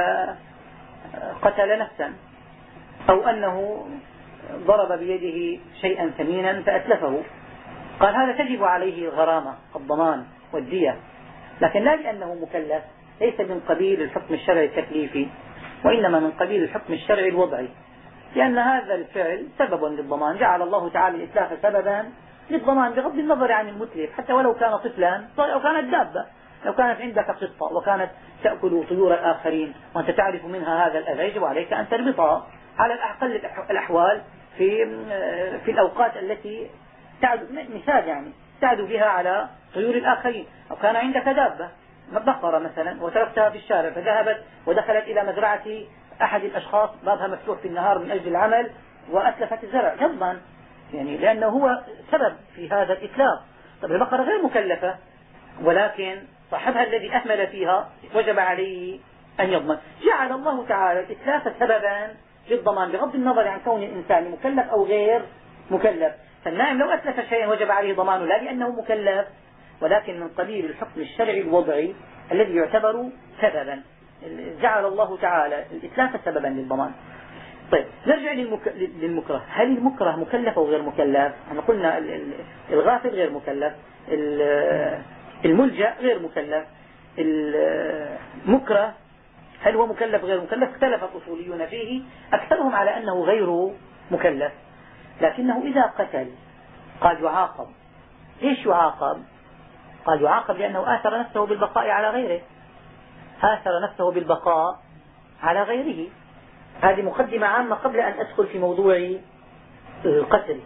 فقتل نفسا، أو أنه ضرب بيده شيئا ثمينا فأتلفه، قال هذا تجب عليه الغرامة، الضمان والدية، لكن لا لأنه مكلف، ليس من قبيل الحكم الشرعي التكليفي، وإنما من قبيل الحكم الشرعي الوضعي، لأن هذا الفعل سبب للضمان. جعل الله تعالى الإتلاف سببا للضمان بغض النظر عن المتلف، حتى ولو كان طفلا أو كانت دابة. لو كانت عندك قطة وكانت تأكل طيور الآخرين وأنت تعرف منها هذا الأذى، يجب عليك أن تربطها على الأقل الأحوال في في الأوقات التي تعد، مثال يعني تعد بها على طيور الآخرين. أو كان عندك دابة بقرة مثلا وتركتها في الشارع فذهبت ودخلت إلى مزرعة أحد الأشخاص، بابها مفتوح في النهار من أجل العمل، وأتلفت الزرع غضبا، يعني لأنه هو سبب في هذا الإتلاف. طب البقرة غير مكلفة، ولكن صاحبها الذي أهمل فيها وجب عليه أن يضمن. جعل الله تعالى الإتلاف سببا للضمان بغض النظر عن كون الإنسان مكلف أو غير مكلف. فالنائم لو أتلف شيئا وجب عليه ضمانه، لا لأنه مكلف، ولكن من قبيل الحكم الشرعي الوضعي الذي يعتبر سببا. جعل الله تعالى الإتلاف سببا للضمان. طيب نرجع للمكره، هل المكره مكلف أو غير مكلف؟ احنا قلنا الغافل غير مكلف، الملجأ غير مكلف، المكره هل هو مكلف غير مكلف؟ اختلف الأصوليون فيه، أكثرهم على أنه غير مكلف، لكنه إذا قتل قال يعاقب. ليش يعاقب؟ قال يعاقب لأنه آثر نفسه بالبقاء على غيره، آثر نفسه بالبقاء على غيره، هذه مقدمة عامة قبل أن أدخل في موضوع القتل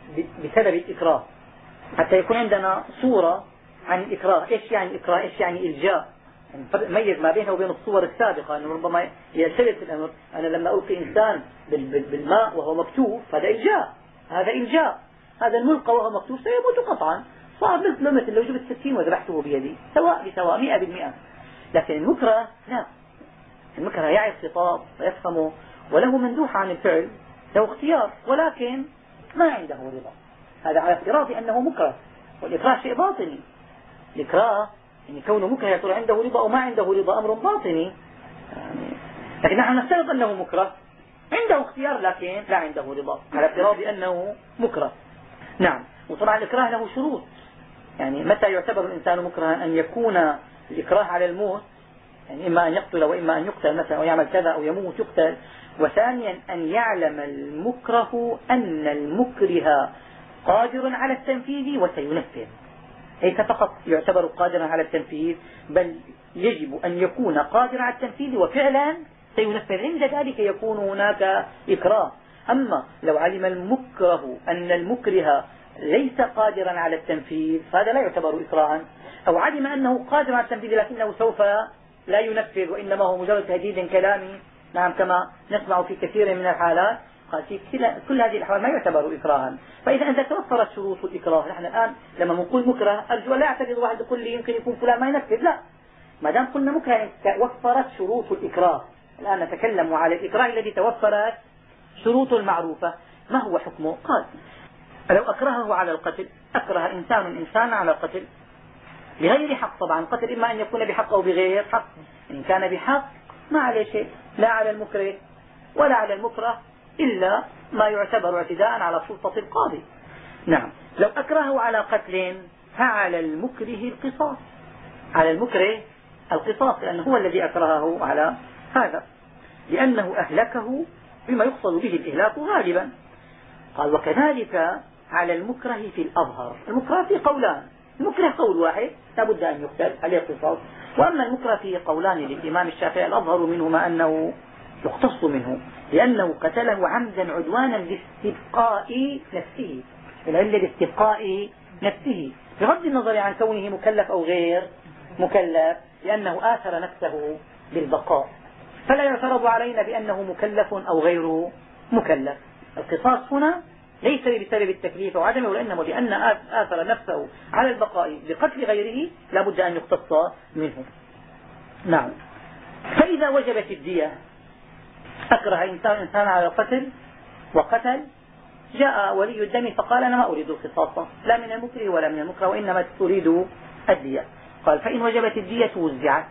بسبب الإكراه، حتى يكون عندنا صورة عن الإكراه. إيش يعني الإكراه؟ إيش يعني إلجاء؟ يعني ميز ما بينه وبين الصور السابقة، أنه ربما يلتبس الأمر. أنا لما ألقي إنسان بالماء وهو مكتوف هذا إلجاء، هذا إلجاء. هذا الملقى وهو مكتوف سيموت قطعا، صار مثل مثل لو جبت سكين وذبحته بيدي، سواء بسواء مئة بالمئة. لكن المكره لا، المكره يعي الخطاب ويفهمه وله مندوحة عن الفعل، له اختيار، ولكن ما عنده رضا. هذا على افتراض أنه مكره، والإكراه شيء باطني. الإكراه يعني كونه مكره يصير عنده رضا أو ما عنده رضا أمر باطني يعني. لكن نحن نفترض أنه مكره، عنده اختيار لكن لا عنده رضا، على افتراض أنه مكره. نعم. وطبعا الإكراه له شروط، يعني متى يعتبر الإنسان مكرها؟ أن يكون الإكراه على الموت، يعني إما أن يقتل وإما أن يقتل مثلا، أو يعمل كذا أو يموت يقتل. وثانيا أن يعلم المكره أن المكره قادر على التنفيذ وسينفذ. ليس فقط يعتبر قادرا على التنفيذ، بل يجب أن يكون قادرا على التنفيذ وفعلا سينفذ. عند ذلك يكون هناك إكراه. أما لو علم المكره أن المكره ليس قادرا على التنفيذ فهذا لا يعتبر إكراها، أو علم أنه قادر على التنفيذ لكنه سوف لا ينفذ وإنما هو مجرد تهديد كلامي، نعم، كما نسمع في كثير من الحالات. قال في كل هذه الأحوال ما يعتبر إكراها. فإذا أنت توفرت شروط الإكراه، نحن الآن لما نقول مكره أرجو لا يعتقد واحد يقول لي يمكن يكون فلان ما ينفذ، لا، ما دام قلنا مكره توفرت شروط الإكراه. الآن نتكلم على الإكراه الذي توفرت شروط المعروفة. ما هو حكمه؟ قال لو أكرهه على القتل، أكره إنسان إنسانا على القتل بغير حق. طبعا القتل إما أن يكون بحق أو بغير حق. إن كان بحق ما عليه شيء، لا على المكره ولا على المكره، إلا ما يعتبر اعتداء على سلطة القاضي. نعم. لو أكرهه على قتل فعلى المكره القصاص، على المكره القصاص، لأنه هو الذي أكرهه على هذا، لأنه أهلكه بما يقصد به الإهلاك غالبا. قال وكذلك على المكره في الأظهر. المكره في قولان، المكره قول واحد لا بد أن يقتل عليه القصاص، وأما المكره فيه قولان للإمام الشافعي الأظهر منهما أنه يقتص منه، لأنه قتله عمدا عدوانا لاستبقاء نفسه، العلة لاستبقاء نفسه، بغض النظر عن كونه مكلف أو غير مكلف، لأنه آثر نفسه بالبقاء. فلا يعترض علينا بأنه مكلف أو غير مكلف. القصاص هنا ليس بسبب التكليف أو عدمه، لأنه لأن آثر نفسه على البقاء بقتل غيره لا بد أن يقتص منه. نعم. فإذا وجبت الدية، أكره إنسان إنسان على القتل وقتل، جاء ولي الدم فقال أنا ما أريد القصاص لا من المكره ولا من المكره، وإنما أريد الدية. قال فإن وجبت الدية وزعت،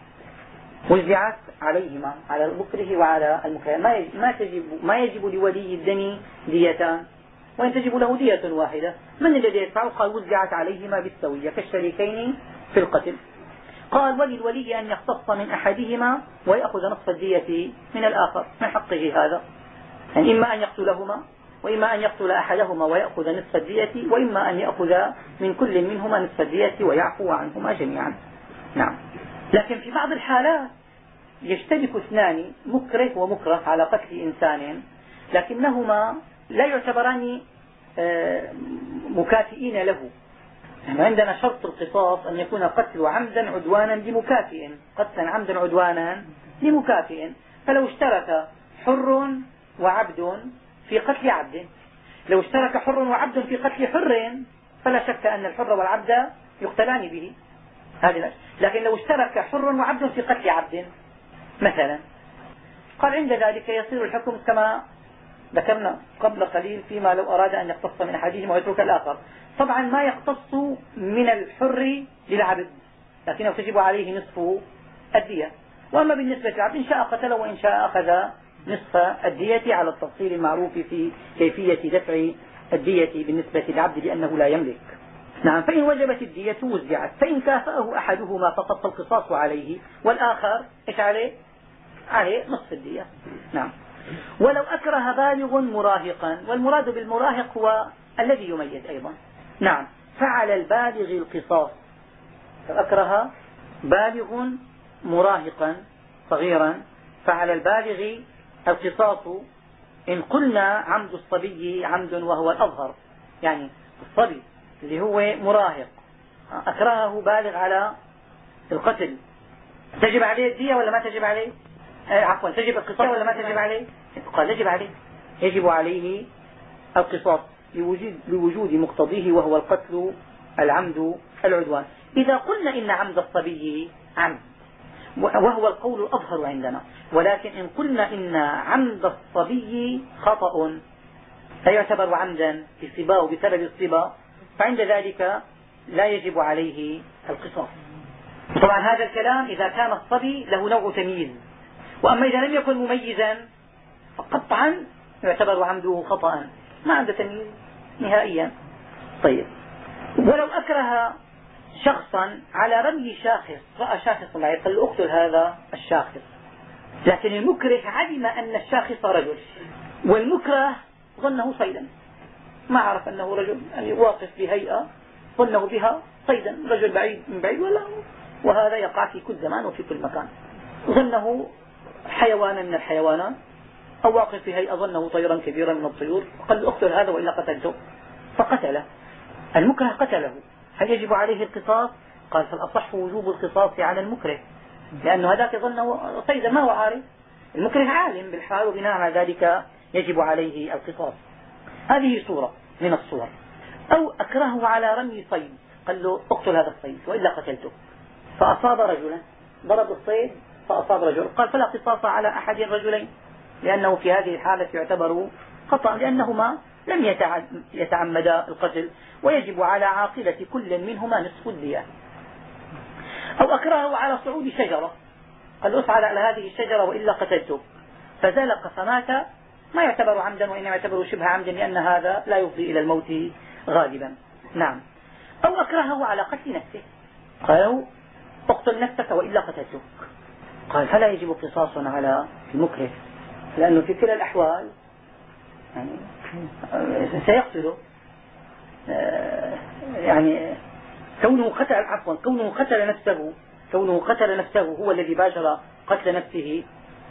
وزعت عليهما، على المكره وعلى المكره. ما تجب ما يجب لولي الدم ديتان، وإن تجب له دية واحدة. من الذي يدفع؟ قال وزعت عليهما بالسوية كالشريكين في القتل. قال وللولي أن يختص من أحدهما ويأخذ نصف الدية من الآخر، من حقه هذا، يعني إما أن يقتلهما وإما أن يقتل أحدهما ويأخذ نصف الدية، وإما أن يأخذ من كل منهما نصف الدية ويعفو عنهما جميعا. نعم. لكن في بعض الحالات يشتبك اثنان، مكره ومكره، على قتل إنسان، لكنهما لا يعتبران مكافئين له. يعني عندنا شرط القصاص أن يكون قتل عمدا عدوانا لمكافئ، قتلا عمدا عدوانا لمكافئ. فلو اشترك حر وعبد في قتل عبد، لو اشترك حر وعبد في قتل حر فلا شك أن الحر والعبد يقتلان به، هذه. لكن لو اشترك حر وعبد في قتل عبد مثلا، قال عند ذلك يصير الحكم كما ذكرنا قبل قليل، فيما لو أراد أن يقتص من أحدهما ويترك الآخر. طبعا ما يقتص من الحر للعبد، لكنه تجب عليه نصف الدية. وأما بالنسبة للعبد إن شاء قتله وإن شاء أخذ نصف الدية، على التفصيل المعروف في كيفية دفع الدية بالنسبة للعبد لأنه لا يملك. نعم. فإن وجبت الدية وزعت، فإن كافأه أحدهما فقط فالقصاص عليه، والآخر إيش عليه؟ عليه نصف الدية. نعم. ولو أكره بالغ مراهقا، والمراد بالمراهق هو الذي يميز أيضا. نعم. فعلى البالغ القصاص. لو أكره بالغ مراهقا صغيرا فعلى البالغ القصاص إن قلنا عمد الصبي عمد وهو الأظهر، يعني الصبي اللي هو مراهق أكرهه بالغ على القتل، تجب عليه الدية ولا ما تجب عليه؟ آه عفوا تجب القصاص ولا ما تجب عليه؟ قال يجب عليه، يجب عليه القصاص لوجود, لوجود مقتضيه وهو القتل العمد العدوان. إذا قلنا إن عمد الصبي عمد وهو القول الأظهر عندنا، ولكن إن قلنا إن عمد الصبي خطأ لا يعتبر عمدا بصباه بسبب الصبا، فعند ذلك لا يجب عليه القصاص. طبعا هذا الكلام إذا كان الصبي له نوع تمييز، وأما إذا لم يكن مميزا فقطعا يعتبر عمده خطأ ما عنده تمييز نهائيا. طيب ولو أكره شخصا على رمي شاخص، رأى شاخص معي قال له اقتل هذا الشاخص، لكن المكره علم أن الشاخص رجل والمكره ظنه صيدا، ما عرف أنه رجل، يعني واقف بهيئة ظنه بها صيدا، رجل بعيد من بعيد ولا، وهذا يقع في كل زمان وفي كل مكان، ظنه حيوانا من الحيوانات أو واقف في هيئة ظنه طيرا كبيرا من الطيور، قال له اقتل هذا وإلا قتلته، فقتله، المكره قتله، هل يجب عليه القصاص؟ قال فالأصح وجوب القصاص على المكره، لأنه هذاك ظنه صيدا ما هو عارف، المكره عالم بالحال وبناء على ذلك يجب عليه القصاص. هذه صورة من الصور. أو أكرهه على رمي صيد، قال له اقتل هذا الصيد وإلا قتلته، فأصاب رجلا، ضرب الصيد فأصاب رجل، قال فلا قصاص على أحد الرجلين، لأنه في هذه الحالة يعتبر خطأ لأنهما لم يتعمدا القتل، ويجب على عاقلة كل منهما نصف الدية. أو أكرهه على صعود شجرة، قال له اصعد على هذه الشجرة وإلا قتلته، فزلق فمات، ما يعتبر عمدا وإنما يعتبر شبه عمدا لأن هذا لا يفضي إلى الموت غالبا. نعم. أو أكرهه على قتل نفسه، قالوا اقتل نفسك وإلا قتلتك، قال فلا يجب قصاص على المكره، لأنه في كلا الأحوال يعني سيقتله، يعني كونه قتل عفوا كونه قتل نفسه كونه قتل نفسه هو الذي باشر قتل نفسه،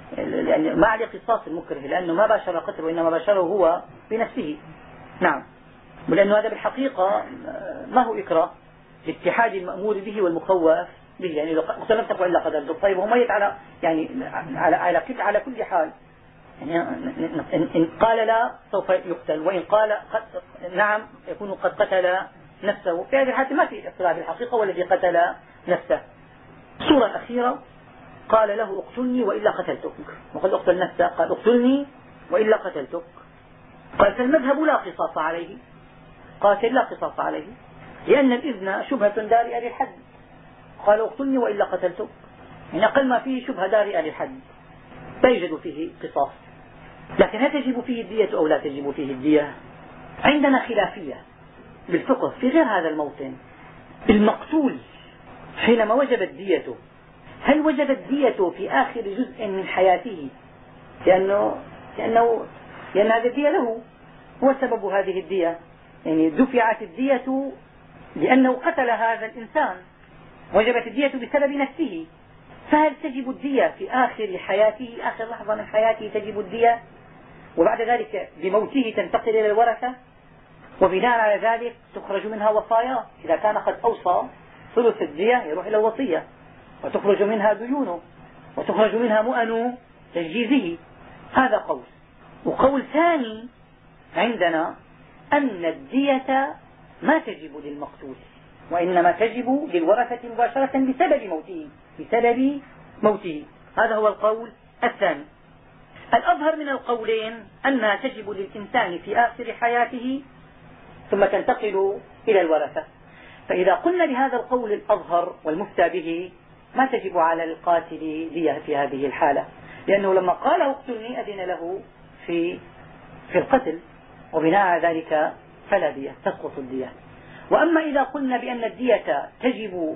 يعني ما عليه قصاص المكره لأنه ما باشر قتله وإنما باشره هو بنفسه. نعم. ولأنه هذا بالحقيقة ما هو إكراه، لاتحاد المأمور به والمخوف به، يعني لو قتل نفسك وإلا قتلته، طيب هو ميت على يعني على على كل على كل حال، يعني إن قال لا سوف يقتل، وإن قال نعم يكون قد قتل نفسه، في هذه الحالة ما في اقتلاع بالحقيقة والذي قتل نفسه. الصورة الأخيرة قال له اقتلني وإلا قتلتك، وقد اقتل نفسه قال اقتلني وإلا قتلتك، قال فالمذهب لا قصاص عليه، قاتل لا قصاص عليه لأن الإذن شبهة دارئة للحد، قال اقتلني وإلا قتلتك، يعني أقل ما فيه شبهة دارئة للحد لا يوجد فيه قصاص. لكن هل تجب فيه الدية أو لا تجب فيه الدية؟ عندنا خلافية بالفقه في غير هذا الموطن. المقتول حينما وجبت ديته، هل وجبت ديته في آخر جزء من حياته لأنه, لأنه لأن هذه الدية له، هو سبب هذه الدية، يعني دفعت الدية لأنه قتل هذا الإنسان، وجبت الدية بسبب نفسه، فهل تجب الدية في آخر حياته، آخر لحظة من حياته تجب الدية، وبعد ذلك بموته تنتقل إلى الورثة، وبناء على ذلك تخرج منها وصايا، إذا كان قد أوصى ثلث الدية يروح إلى الوصية، وتخرج منها ديونه، وتخرج منها مؤن تجهيزه. هذا قول. وقول ثاني عندنا أن الدية ما تجب للمقتول، وإنما تجب للورثة مباشرة بسبب موته بسبب موته هذا هو القول الثاني. الأظهر من القولين أنها تجب للإنسان في آخر حياته ثم تنتقل إلى الورثة. فإذا قلنا بهذا القول الأظهر والمفتى به ما تجب على القاتل دية في هذه الحالة، لأنه لما قال اقتلني أذن له في في القتل، وبناء على ذلك فلا دية، تسقط الدية. وأما إذا قلنا بأن الدية تجب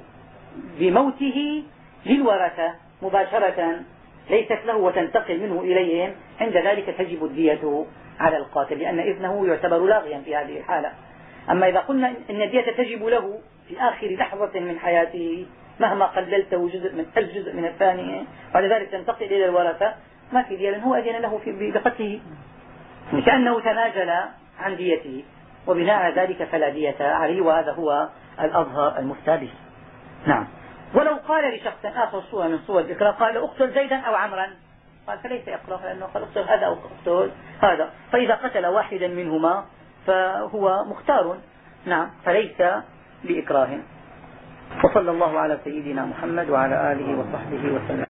بموته للورثة مباشرة ليست له وتنتقل منه إليهم، عند ذلك تجب الدية على القاتل لأن إذنه يعتبر لاغيا في هذه الحالة. أما إذا قلنا أن الدية تجب له في آخر لحظة من حياته مهما قللته جزء من ألف جزء من الثانية بعد ذلك تنتقل إلى الورثة، ما في دية، لأن هو أذن له بقتله، كأنه تنازل عن ديته، وبناء على ذلك فلا دية عليه، وهذا هو الأظهر المفتى به. نعم. ولو قال لشخص آخر صورة من صور الإكراه، قال اقتل زيدا أو عمرا، قال فليس إكراه، لأنه قال اقتل هذا أو اقتل هذا، فإذا قتل واحدا منهما فهو مختار. نعم، فليس بإكراه. وصلى الله على سيدنا محمد وعلى آله وصحبه وسلم.